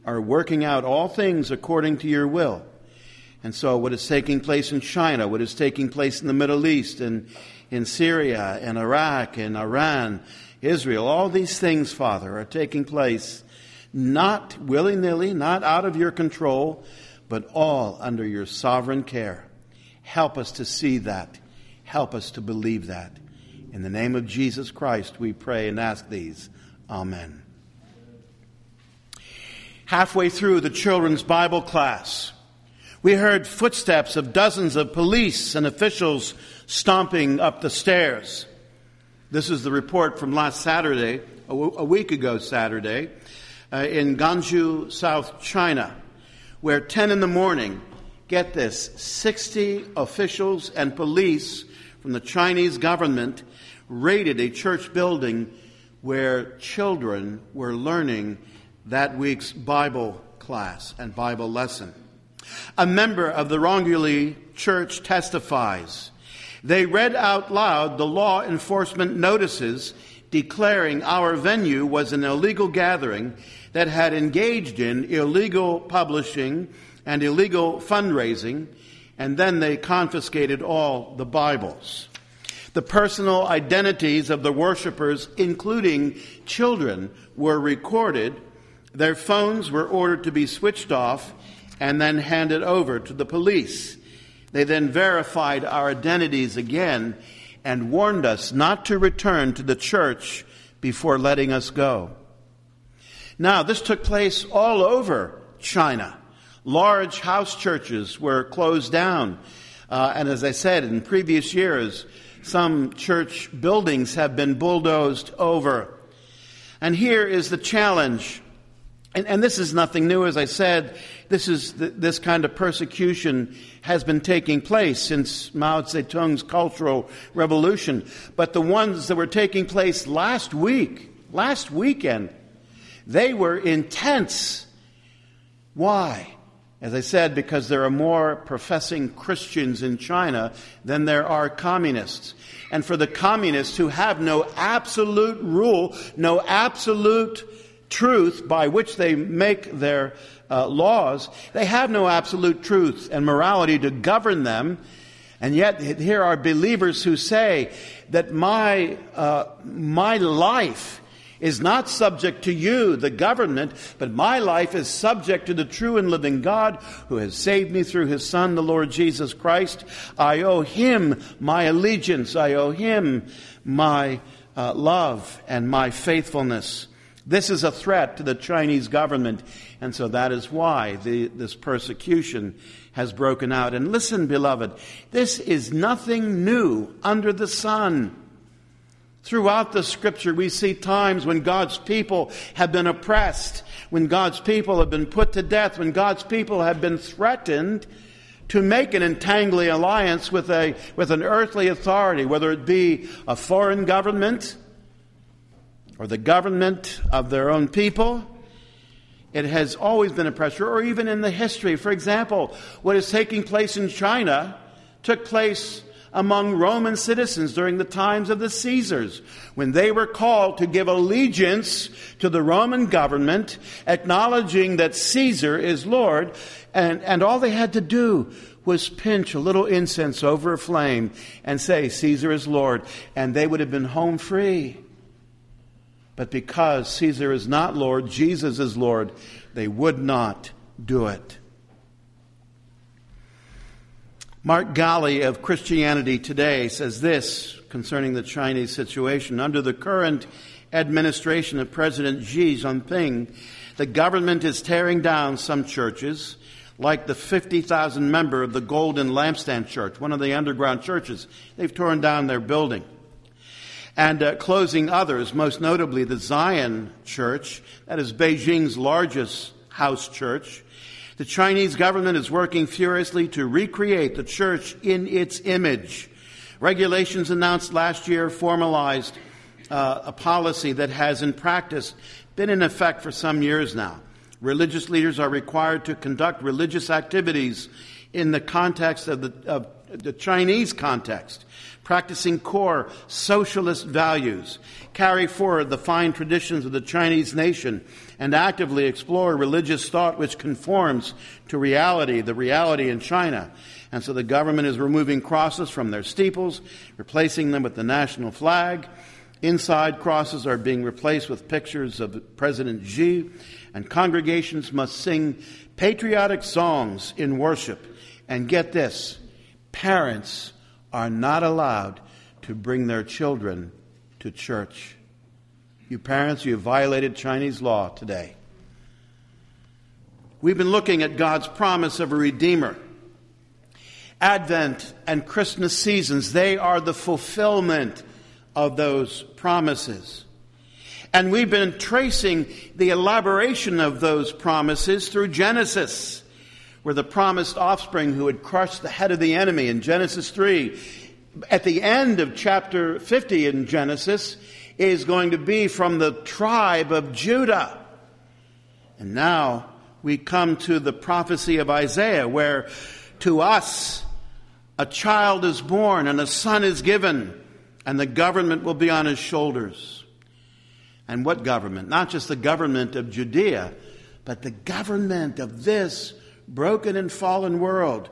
are working out all things according to your will. And so what is taking place in China, what is taking place in the Middle East, and in Syria, and Iraq, and Iran, Israel, all these things, Father, are taking place not willy-nilly, not out of your control, but all under your sovereign care. Help us to see that. Help us to believe that. In the name of Jesus Christ, we pray and ask these. Amen. Halfway through the children's Bible class, we heard footsteps of dozens of police and officials stomping up the stairs. This is the report from last Saturday, a week ago Saturday, in Ganzhou, South China, where 10 in the morning, get this, 60 officials and police from the Chinese government raided a church building where children were learning that week's Bible class and Bible lesson. A member of the Ronguli Church testifies. They read out loud the law enforcement notices declaring our venue was an illegal gathering that had engaged in illegal publishing and illegal fundraising, and then they confiscated all the Bibles. The personal identities of the worshipers, including children, were recorded. Their phones were ordered to be switched off and then handed over to the police. They then verified our identities again and warned us not to return to the church before letting us go. Now, this took place all over China. Large house churches were closed down. And as I said, in previous years, some church buildings have been bulldozed over. And here is the challenge. And this is nothing new, as I said. This kind of persecution has been taking place since Mao Zedong's Cultural Revolution. But the ones that were taking place last weekend, they were intense. Why? As I said, because there are more professing Christians in China than there are communists. And for the communists who have no absolute rule, no absolute truth by which they make their laws, they have no absolute truth and morality to govern them. And yet here are believers who say that my life is not subject to you, the government, but my life is subject to the true and living God who has saved me through his Son, the Lord Jesus Christ. I owe him my allegiance. I owe him my love and my faithfulness. This is a threat to the Chinese government, and so that is why this persecution has broken out. And listen, beloved, this is nothing new under the sun. Throughout the Scripture, we see times when God's people have been oppressed, when God's people have been put to death, when God's people have been threatened to make an entangling alliance with an earthly authority, whether it be a foreign government or the government of their own people. It has always been a pressure, or even in the history. For example, what is taking place in China took place among Roman citizens during the times of the Caesars, when they were called to give allegiance to the Roman government, acknowledging that Caesar is Lord, and all they had to do was pinch a little incense over a flame and say, Caesar is Lord, and they would have been home free. But because Caesar is not Lord, Jesus is Lord, they would not do it. Mark Galli of Christianity Today says this concerning the Chinese situation. Under the current administration of President Xi Jinping, the government is tearing down some churches, like the 50,000 member of the Golden Lampstand Church, one of the underground churches. They've torn down their building. And closing others, most notably the Zion Church, that is Beijing's largest house church. The Chinese government is working furiously to recreate the church in its image. Regulations announced last year formalized a policy that has in practice been in effect for some years now. Religious leaders are required to conduct religious activities in the context of the Chinese context, practicing core socialist values, carry forward the fine traditions of the Chinese nation, and actively explore religious thought which conforms to reality, the reality in China. And so the government is removing crosses from their steeples, replacing them with the national flag. Inside, crosses are being replaced with pictures of President Xi, and congregations must sing patriotic songs in worship. And get this, parents are not allowed to bring their children to church. You parents, you have violated Chinese law today. We've been looking at God's promise of a Redeemer. Advent and Christmas seasons, they are the fulfillment of those promises. And we've been tracing the elaboration of those promises through Genesis, where the promised offspring who would crush the head of the enemy in Genesis 3, at the end of chapter 50 in Genesis, is going to be from the tribe of Judah. And now we come to the prophecy of Isaiah, where to us a child is born and a son is given, and the government will be on his shoulders. And what government? Not just the government of Judea, but the government of this broken and fallen world.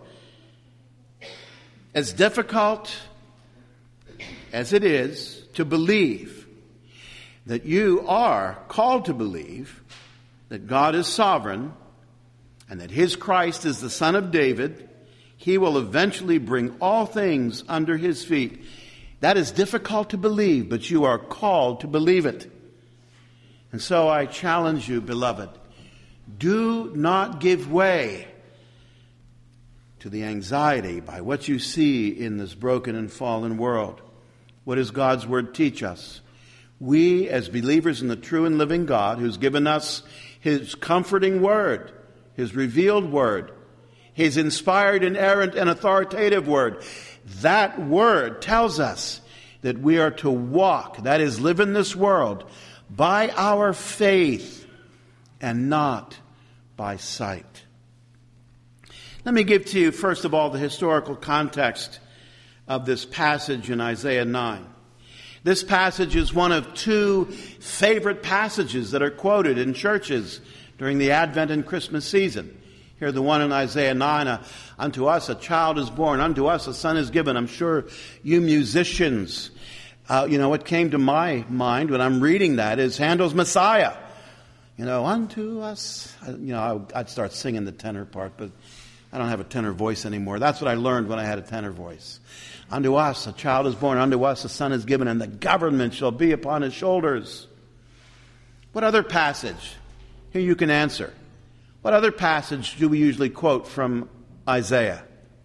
As difficult as it is to believe that you are called to believe that God is sovereign and that his Christ is the Son of David, he will eventually bring all things under his feet. That is difficult to believe, but you are called to believe it. And so I challenge you, beloved, do not give way to the anxiety by what you see in this broken and fallen world. What does God's word teach us? We, as believers in the true and living God, who's given us his comforting word, his revealed word, his inspired, inerrant, and authoritative word, that word tells us that we are to walk, that is, live in this world, by our faith and not by sight. Let me give to you, first of all, the historical context of this passage in Isaiah 9. This passage is one of two favorite passages that are quoted in churches during the Advent and Christmas season. Here, the one in Isaiah 9, unto us a child is born, unto us a son is given. I'm sure you musicians, what came to my mind when I'm reading that is Handel's Messiah. Unto us, I'd start singing the tenor part, but I don't have a tenor voice anymore. That's what I learned when I had a tenor voice. Unto us a child is born, unto us a son is given, and the government shall be upon his shoulders. What other passage? Here you can answer. What other passage do we usually quote from Isaiah?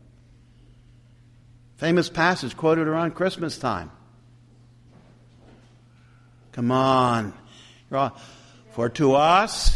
Famous passage quoted around Christmas time. Come on. For to us...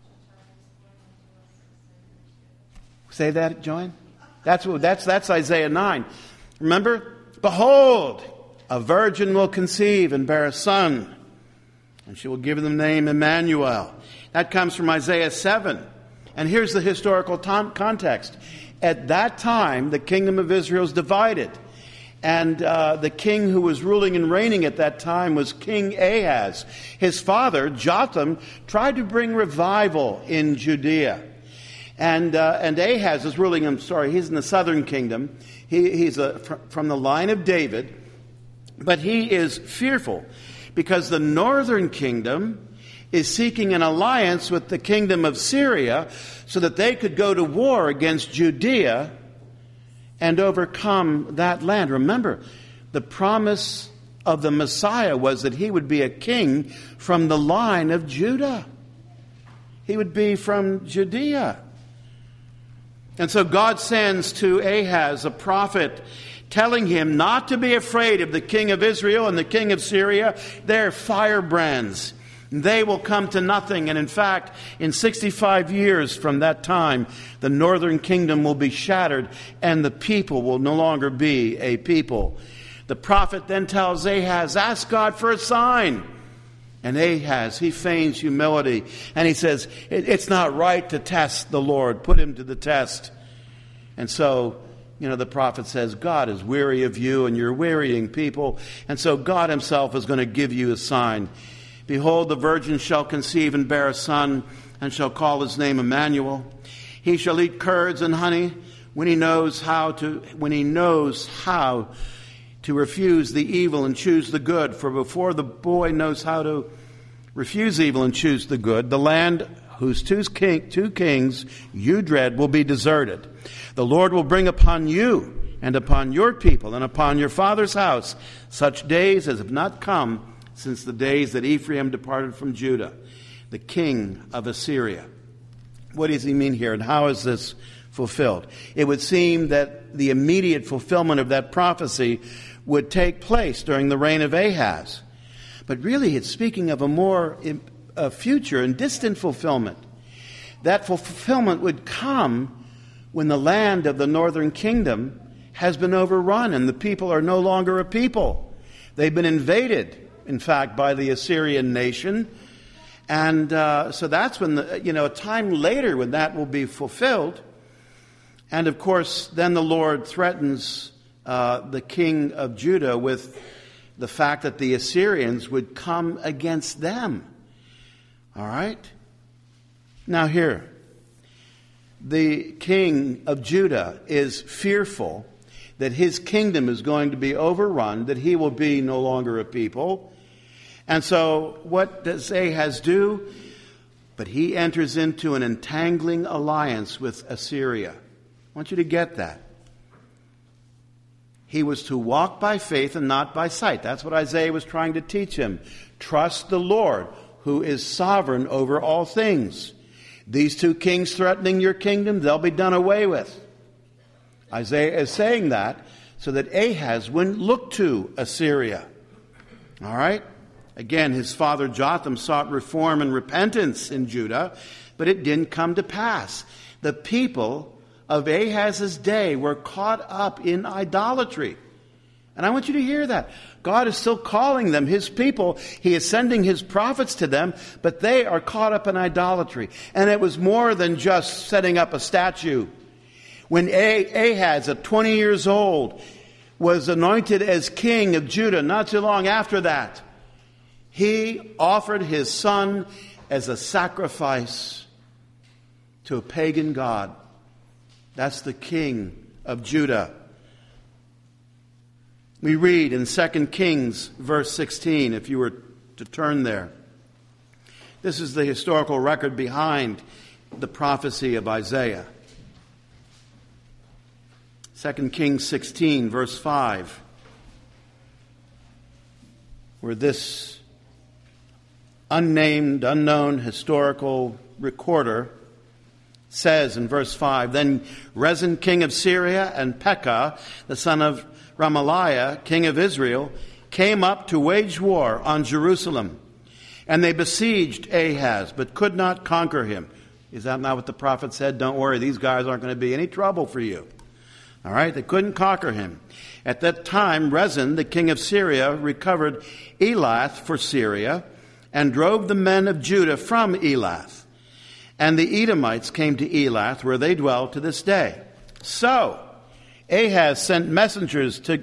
Say that, Joanne? That's Isaiah 9. Remember? Behold, a virgin will conceive and bear a son, and she will give him the name Emmanuel. That comes from Isaiah 7. And here's the historical context. At that time, the kingdom of Israel is divided. And the king who was ruling and reigning at that time was King Ahaz. His father, Jotham, tried to bring revival in Judea. And Ahaz is ruling, he's in the southern kingdom. He's from the line of David. But he is fearful because the northern kingdom is seeking an alliance with the kingdom of Syria so that they could go to war against Judea and overcome that land. Remember, the promise of the Messiah was that he would be a king from the line of Judah. He would be from Judea. And so God sends to Ahaz a prophet telling him not to be afraid of the king of Israel and the king of Syria. They're firebrands. They will come to nothing. And in fact, in 65 years from that time, the northern kingdom will be shattered and the people will no longer be a people. The prophet then tells Ahaz, ask God for a sign. And Ahaz, he feigns humility. And he says, it's not right to test the Lord. Put him to the test. And so, the prophet says, God is weary of you and you're wearying people. And so God himself is going to give you a sign. Behold, the virgin shall conceive and bear a son and shall call his name Emmanuel. He shall eat curds and honey when he knows how to refuse the evil and choose the good. For before the boy knows how to refuse evil and choose the good, the land whose two kings you dread will be deserted. The Lord will bring upon you and upon your people and upon your father's house such days as have not come since the days that Ephraim departed from Judah, the king of Assyria. What does he mean here, and how is this fulfilled? It would seem that the immediate fulfillment of that prophecy would take place during the reign of Ahaz. But really it's speaking of a more future and distant fulfillment. That fulfillment would come when the land of the northern kingdom has been overrun and the people are no longer a people. They've been invaded, in fact, by the Assyrian nation. And so that's when, a time later when that will be fulfilled. And of course, then the Lord threatens the king of Judah with the fact that the Assyrians would come against them. All right? Now here, the king of Judah is fearful that his kingdom is going to be overrun, that he will be no longer a people. And so what does Ahaz do? But he enters into an entangling alliance with Assyria. I want you to get that. He was to walk by faith and not by sight. That's what Isaiah was trying to teach him. Trust the Lord, who is sovereign over all things. These two kings threatening your kingdom, they'll be done away with. Isaiah is saying that so that Ahaz wouldn't look to Assyria. All right? Again, his father Jotham sought reform and repentance in Judah, but it didn't come to pass. The people of Ahaz's day were caught up in idolatry. And I want you to hear that. God is still calling them his people. He is sending his prophets to them, but they are caught up in idolatry. And it was more than just setting up a statue. When Ahaz, at 20 years old, was anointed as king of Judah, not too long after that, he offered his son as a sacrifice to a pagan god. That's the king of Judah. We read in 2 Kings, verse 16, if you were to turn there. This is the historical record behind the prophecy of Isaiah. 2 Kings 16, verse 5, where this unnamed, unknown historical recorder says in verse 5, Then Rezin, king of Syria, and Pekah, the son of Remaliah, king of Israel, came up to wage war on Jerusalem. And they besieged Ahaz, but could not conquer him. Is that not what the prophet said? Don't worry, these guys aren't going to be any trouble for you. All right, they couldn't conquer him. At that time, Rezin, the king of Syria, recovered Elath for Syria and drove the men of Judah from Elath. And the Edomites came to Elath, where they dwell to this day. So Ahaz sent messengers to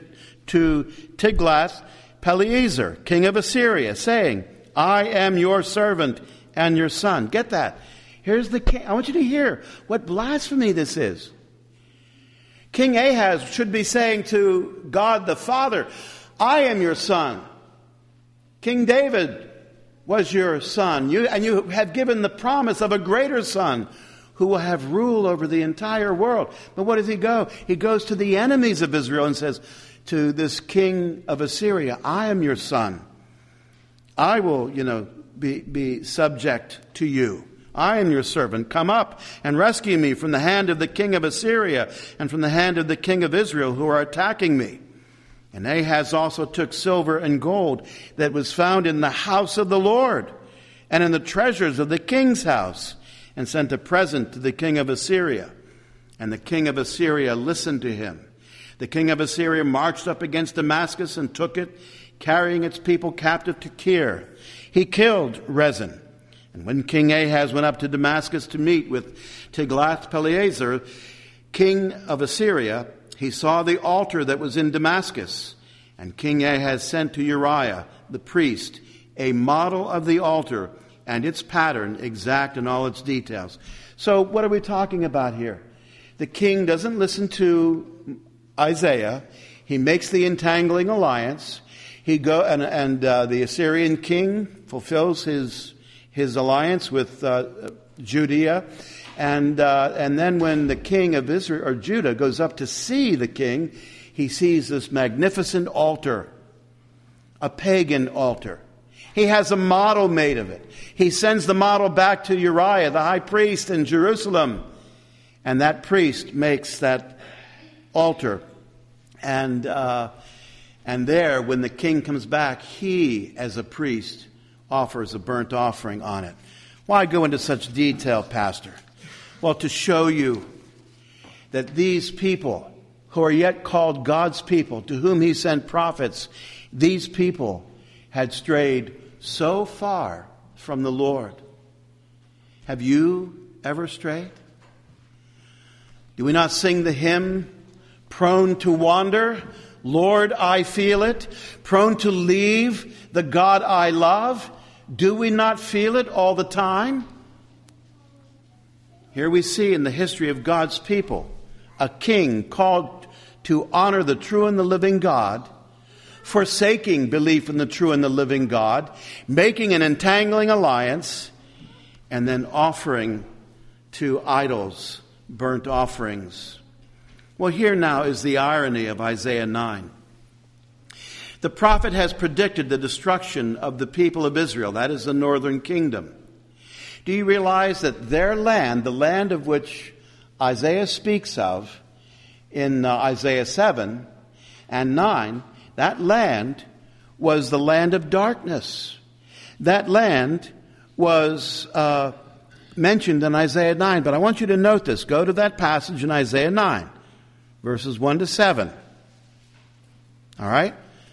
Tiglath-Pileser, king of Assyria, saying, I am your servant and your son. Get that. Here's the king. I want you to hear what blasphemy this is. King Ahaz should be saying to God the Father, I am your son. King David was your son. You have given the promise of a greater son who will have rule over the entire world. But what does he go? He goes to the enemies of Israel and says to this king of Assyria, I am your son. I will, be subject to you. I am your servant. Come up and rescue me from the hand of the king of Assyria and from the hand of the king of Israel who are attacking me. And Ahaz also took silver and gold that was found in the house of the Lord and in the treasures of the king's house, and sent a present to the king of Assyria. And the king of Assyria listened to him. The king of Assyria marched up against Damascus and took it, carrying its people captive to Kir. He killed Rezin. And when King Ahaz went up to Damascus to meet with Tiglath-Pileser, king of Assyria, he saw the altar that was in Damascus, and King Ahaz sent to Uriah the priest a model of the altar and its pattern, exact in all its details. So what are we talking about here? The king doesn't listen to Isaiah. He makes the entangling alliance. The Assyrian king fulfills his alliance with Judea. And then when the king of Israel or Judah goes up to see the king, he sees this magnificent altar, a pagan altar. He has a model made of it. He sends the model back to Uriah, the high priest in Jerusalem. And that priest makes that altar. And there, when the king comes back, he, as a priest, offers a burnt offering on it. Why go into such detail, Pastor? Well, to show you that these people who are yet called God's people, to whom he sent prophets, these people had strayed so far from the Lord. Have you ever strayed? Do we not sing the hymn, prone to wander? Lord, I feel it. Prone to leave the God I love? Do we not feel it all the time? Here we see in the history of God's people a king called to honor the true and the living God, forsaking belief in the true and the living God, making an entangling alliance, and then offering to idols burnt offerings. Well, here now is the irony of Isaiah 9. The prophet has predicted the destruction of the people of Israel, that is the northern kingdom. Do you realize that their land, the land of which Isaiah speaks of in Isaiah 7 and 9, that land was the land of darkness. That land was mentioned in Isaiah 9. But I want you to note this. Go to that passage in Isaiah 9, verses 1 to 7. All right?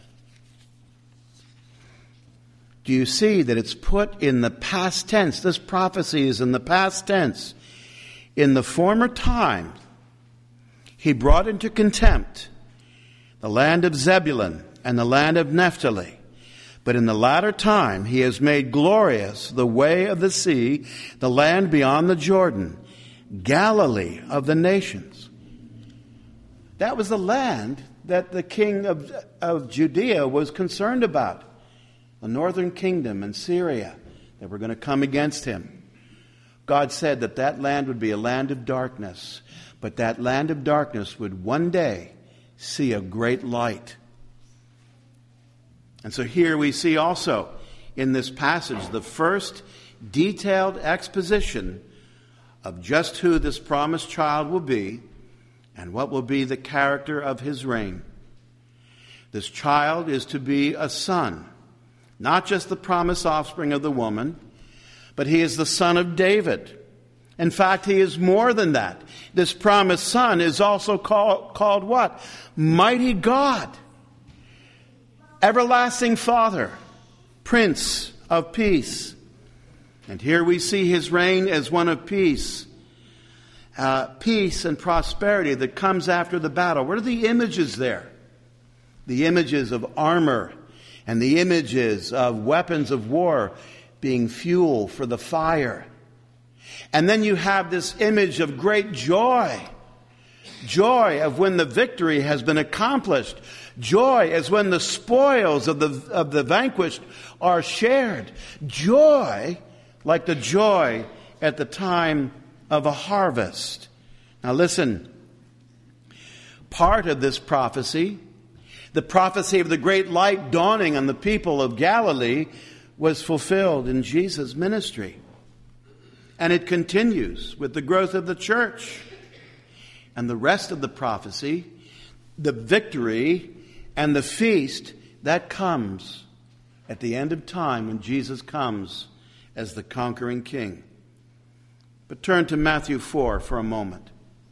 Do you see that it's put in the past tense? This prophecy is in the past tense. In the former time, he brought into contempt the land of Zebulun and the land of Naphtali. But in the latter time, he has made glorious the way of the sea, the land beyond the Jordan, Galilee of the nations. That was the land that the king of Judea was concerned about. The northern kingdom and Syria that were going to come against him. God said that that land would be a land of darkness, but that land of darkness would one day see a great light. And so here we see also in this passage the first detailed exposition of just who this promised child will be and what will be the character of his reign. This child is to be a son, not just the promised offspring of the woman, but he is the son of David. In fact, he is more than that. This promised son is also called what? Mighty God, Everlasting Father, Prince of Peace. And here we see his reign as one of peace. Peace and prosperity that comes after the battle. What are the images there? The images of armor and the images of weapons of war being fuel for the fire. And then you have this image of great joy. Joy of when the victory has been accomplished. Joy as when the spoils of the vanquished are shared. Joy like the joy at the time of a harvest. Now listen, part of this prophecy, the prophecy of the great light dawning on the people of Galilee, was fulfilled in Jesus' ministry. And it continues with the growth of the church. And the rest of the prophecy, the victory and the feast, that comes at the end of time when Jesus comes as the conquering king. But turn to Matthew 4 for a moment.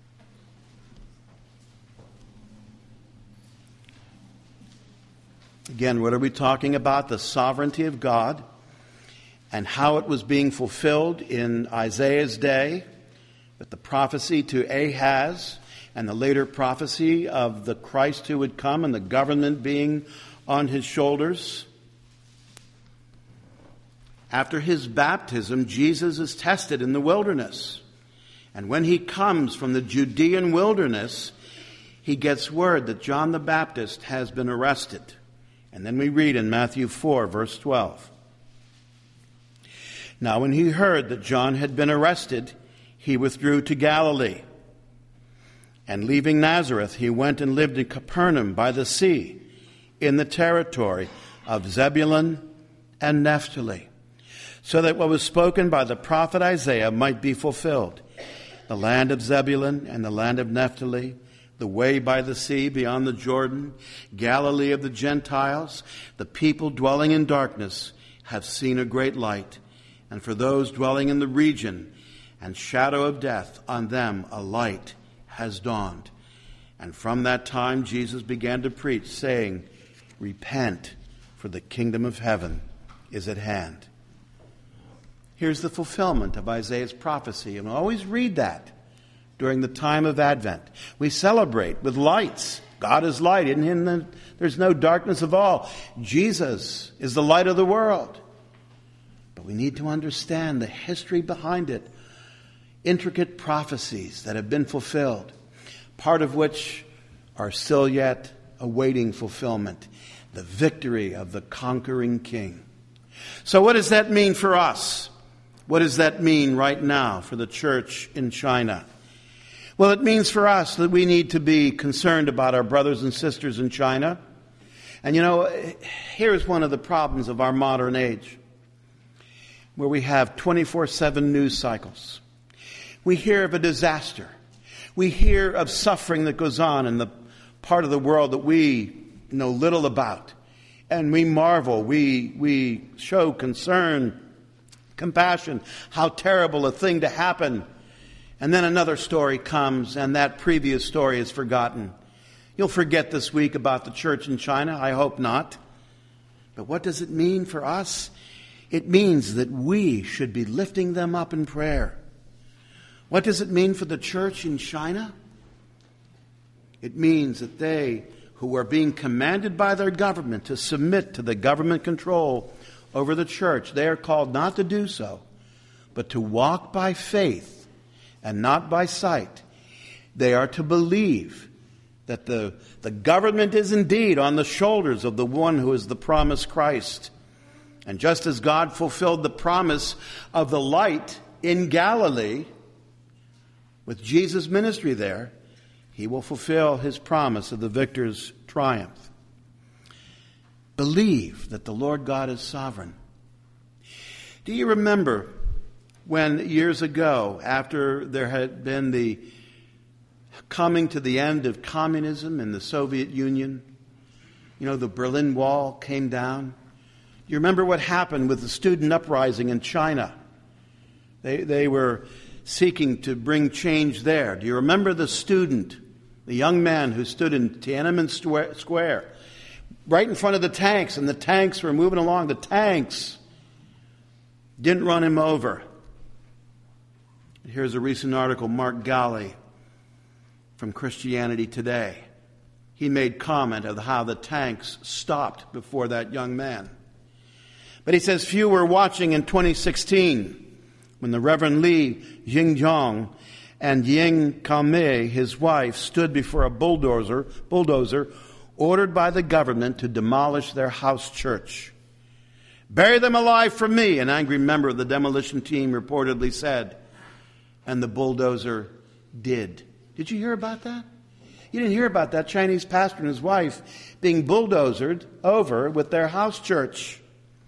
Again, what are we talking about? The sovereignty of God and how it was being fulfilled in Isaiah's day with the prophecy to Ahaz and the later prophecy of the Christ who would come and the government being on his shoulders. After his baptism, Jesus is tested in the wilderness. And when he comes from the Judean wilderness, he gets word that John the Baptist has been arrested. And then we read in Matthew 4, verse 12. Now when he heard that John had been arrested, he withdrew to Galilee. And leaving Nazareth, he went and lived in Capernaum by the sea, in the territory of Zebulun and Naphtali, so that what was spoken by the prophet Isaiah might be fulfilled. The land of Zebulun and the land of Naphtali, the way by the sea beyond the Jordan, Galilee of the Gentiles, the people dwelling in darkness have seen a great light. And for those dwelling in the region and shadow of death, on them a light has dawned. And from that time Jesus began to preach, saying, Repent, for the kingdom of heaven is at hand. Here's the fulfillment of Isaiah's prophecy, and we always read that during the time of Advent. We celebrate with lights. God is light. In him there's no darkness of all. Jesus is the light of the world. But we need to understand the history behind it. Intricate prophecies that have been fulfilled, part of which are still yet awaiting fulfillment. The victory of the conquering King. So what does that mean for us? What does that mean right now for the church in China? Well, it means for us that we need to be concerned about our brothers and sisters in China. And you know, here's one of the problems of our modern age, where we have 24/7 news cycles. We hear of a disaster. We hear of suffering that goes on in the part of the world that we know little about. And we marvel, we show concern, compassion, how terrible a thing to happen. And then another story comes, and that previous story is forgotten. You'll forget this week about the church in China. I hope not. But what does it mean for us? It means that we should be lifting them up in prayer. What does it mean for the church in China? It means that they who are being commanded by their government to submit to the government control over the church, they are called not to do so, but to walk by faith and not by sight. They are to believe that the government is indeed on the shoulders of the one who is the promised Christ. And just as God fulfilled the promise of the light in Galilee with Jesus' ministry there, he will fulfill his promise of the victor's triumph. Believe that the Lord God is sovereign. Do you remember when years ago, after there had been the coming to the end of communism in the Soviet Union, the Berlin Wall came down? You remember what happened with the student uprising in China? They were seeking to bring change there. Do you remember the student, the young man who stood in Tiananmen Square, right in front of the tanks, and the tanks were moving along? The tanks didn't run him over. Here's a recent article, Mark Galli from Christianity Today. He made comment of how the tanks stopped before that young man. But he says few were watching in 2016 when the Reverend Li Jingzhong and Ying Kaomei, his wife, stood before a bulldozer ordered by the government to demolish their house church. "Bury them alive from me," an angry member of the demolition team reportedly said. And the bulldozer did. Did you hear about that? You didn't hear about that Chinese pastor and his wife being bulldozed over with their house church.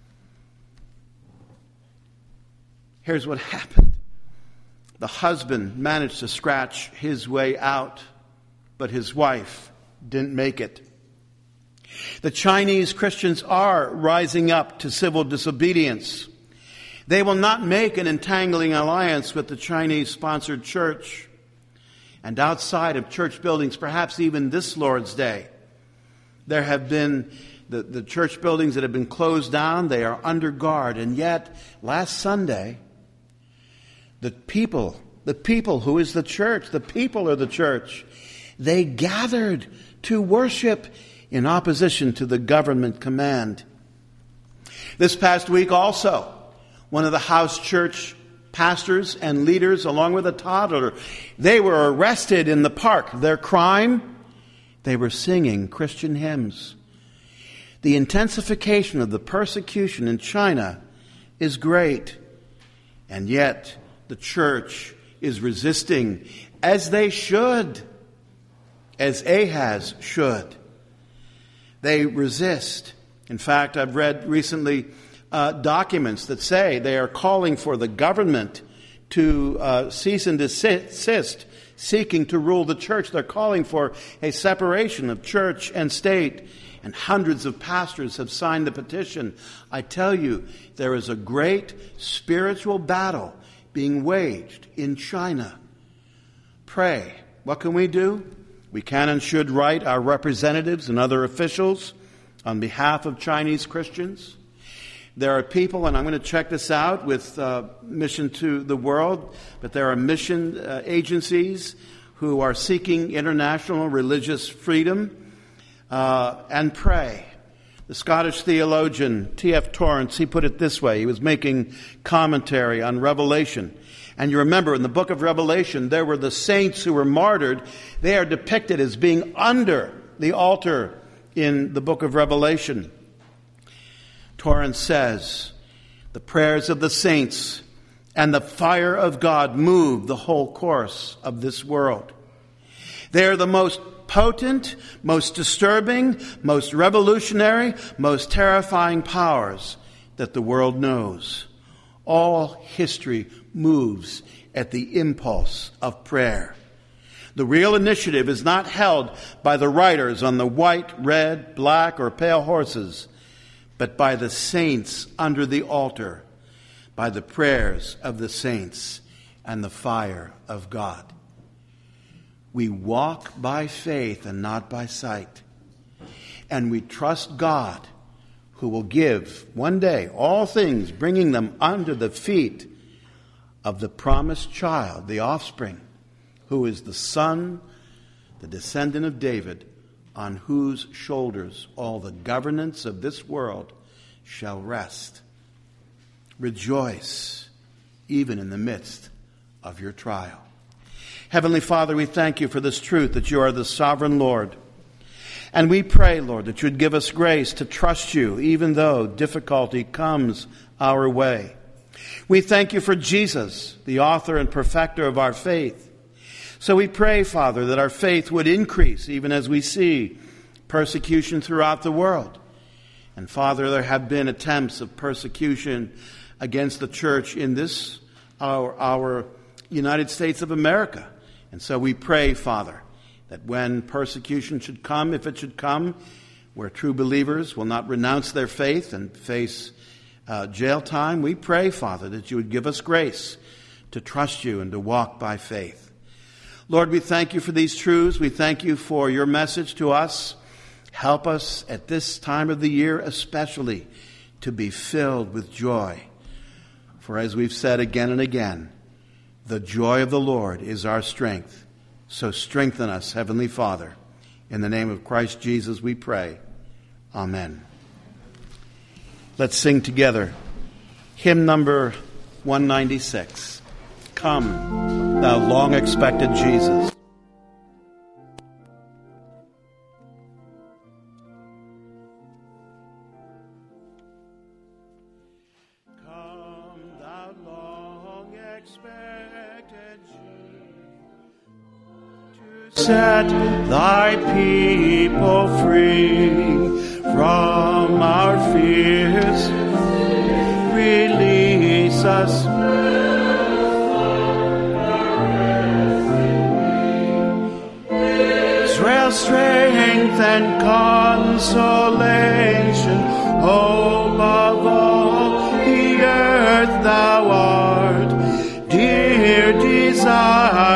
Here's what happened. The husband managed to scratch his way out, but his wife didn't make it. The Chinese Christians are rising up to civil disobedience. They will not make an entangling alliance with the Chinese-sponsored church. And outside of church buildings, perhaps even this Lord's Day, there have been the church buildings that have been closed down. They are under guard. And yet, last Sunday, the people who is the church, the people are the church, they gathered to worship in opposition to the government command. This past week also, one of the house church pastors and leaders, along with a toddler, they were arrested in the park. Their crime? They were singing Christian hymns. The intensification of the persecution in China is great, and yet the church is resisting, as they should, as Ahaz should. They resist. In fact, I've read recently documents that say they are calling for the government to cease and desist, seeking to rule the church. They're calling for a separation of church and state. And hundreds of pastors have signed the petition. I tell you, there is a great spiritual battle being waged in China. Pray. What can we do? We can and should write our representatives and other officials on behalf of Chinese Christians. There are people, and I'm going to check this out with Mission to the World, but there are mission agencies who are seeking international religious freedom. And pray. The Scottish theologian T.F. Torrance, he put it this way. He was making commentary on Revelation. And you remember in the book of Revelation, there were the saints who were martyred. They are depicted as being under the altar in the book of Revelation. Torrance says, the prayers of the saints and the fire of God move the whole course of this world. They are the most potent, most disturbing, most revolutionary, most terrifying powers that the world knows. All history moves at the impulse of prayer. The real initiative is not held by the riders on the white, red, black, or pale horses, but by the saints under the altar, by the prayers of the saints and the fire of God. We walk by faith and not by sight. And we trust God, who will give one day all things, bringing them under the feet of the promised child, the offspring, who is the son, the descendant of David, on whose shoulders all the governance of this world shall rest. Rejoice, even in the midst of your trial. Heavenly Father, we thank you for this truth that you are the sovereign Lord. And we pray, Lord, that you would give us grace to trust you, even though difficulty comes our way. We thank you for Jesus, the author and perfecter of our faith. So we pray, Father, that our faith would increase even as we see persecution throughout the world. And Father, there have been attempts of persecution against the church in this, our United States of America. And so we pray, Father, that when persecution should come, if it should come, where true believers will not renounce their faith and face jail time, we pray, Father, that you would give us grace to trust you and to walk by faith. Lord, we thank you for these truths. We thank you for your message to us. Help us at this time of the year especially to be filled with joy. For as we've said again and again, the joy of the Lord is our strength. So strengthen us, Heavenly Father. In the name of Christ Jesus we pray. Amen. Let's sing together hymn number 196. Come, thou long-expected Jesus. Set thy people free from our fears. Release us. Israel's strength and consolation, hope of all the earth thou art, dear desire.